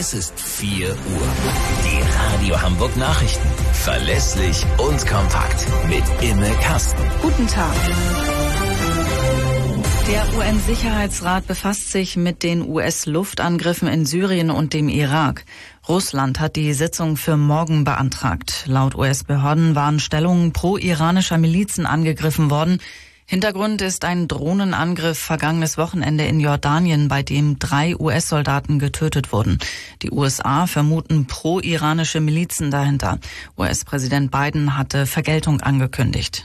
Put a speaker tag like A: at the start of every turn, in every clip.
A: Es ist 4 Uhr. Die Radio Hamburg Nachrichten. Verlässlich und kompakt. Mit Imme Kasten.
B: Guten Tag. Der UN-Sicherheitsrat befasst sich mit den US-Luftangriffen in Syrien und dem Irak. Russland hat die Sitzung für morgen beantragt. Laut US-Behörden waren Stellungen pro-iranischer Milizen angegriffen worden. Hintergrund ist ein Drohnenangriff vergangenes Wochenende in Jordanien, bei dem 3 US-Soldaten getötet wurden. Die USA vermuten pro-iranische Milizen dahinter. US-Präsident Biden hatte Vergeltung angekündigt.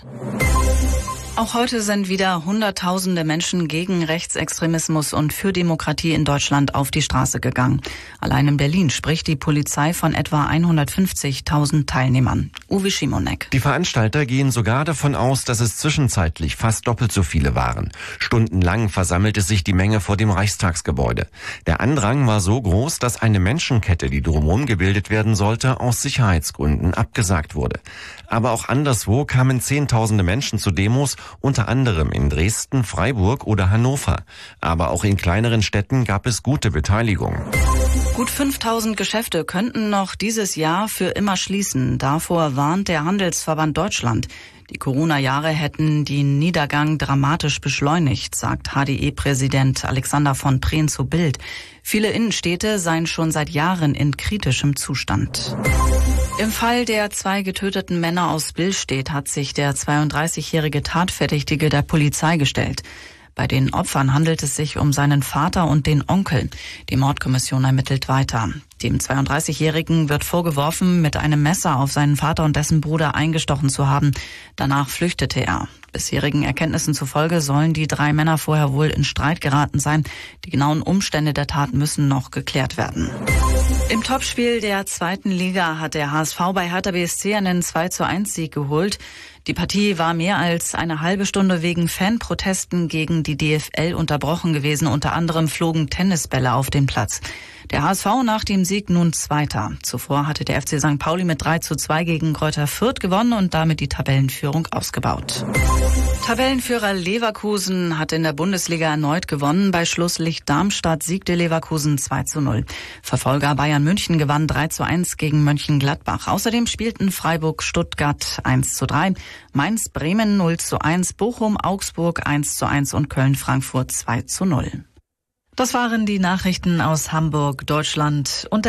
B: Auch heute sind wieder Hunderttausende Menschen gegen Rechtsextremismus und für Demokratie in Deutschland auf die Straße gegangen. Allein in Berlin spricht die Polizei von etwa 150.000 Teilnehmern. Uwe Schimonek.
C: Die Veranstalter gehen sogar davon aus, dass es zwischenzeitlich fast doppelt so viele waren. Stundenlang versammelte sich die Menge vor dem Reichstagsgebäude. Der Andrang war so groß, dass eine Menschenkette, die drumherum gebildet werden sollte, aus Sicherheitsgründen abgesagt wurde. Aber auch anderswo kamen Zehntausende Menschen zu Demos, unter anderem in Dresden, Freiburg oder Hannover. Aber auch in kleineren Städten gab es gute Beteiligung.
B: Gut 5.000 Geschäfte könnten noch dieses Jahr für immer schließen. Davor warnt der Handelsverband Deutschland. Die Corona-Jahre hätten den Niedergang dramatisch beschleunigt, sagt HDE-Präsident Alexander von Prehn zu Bild. Viele Innenstädte seien schon seit Jahren in kritischem Zustand. Im Fall der 2 getöteten Männer aus Billstedt hat sich der 32-jährige Tatverdächtige der Polizei gestellt. Bei den Opfern handelt es sich um seinen Vater und den Onkel. Die Mordkommission ermittelt weiter. Dem 32-Jährigen wird vorgeworfen, mit einem Messer auf seinen Vater und dessen Bruder eingestochen zu haben. Danach flüchtete er. Bisherigen Erkenntnissen zufolge sollen die 3 Männer vorher wohl in Streit geraten sein. Die genauen Umstände der Tat müssen noch geklärt werden. Im Topspiel der 2. Liga hat der HSV bei Hertha BSC einen 2:1-Sieg geholt. Die Partie war mehr als eine halbe Stunde wegen Fanprotesten gegen die DFL unterbrochen gewesen. Unter anderem flogen Tennisbälle auf den Platz. Der HSV nach dem Sieg nun Zweiter. Zuvor hatte der FC St. Pauli mit 3:2 gegen Greuther Fürth gewonnen und damit die Tabellenführung ausgebaut. Tabellenführer Leverkusen hat in der Bundesliga erneut gewonnen. Bei Schlusslicht Darmstadt siegte Leverkusen 2:0. Verfolger Bayern München gewann 3:1 gegen Mönchengladbach. Außerdem spielten Freiburg Stuttgart 1:3, Mainz Bremen 0:1, Bochum Augsburg 1:1 und Köln Frankfurt 2:0. Das waren die Nachrichten aus Hamburg, Deutschland und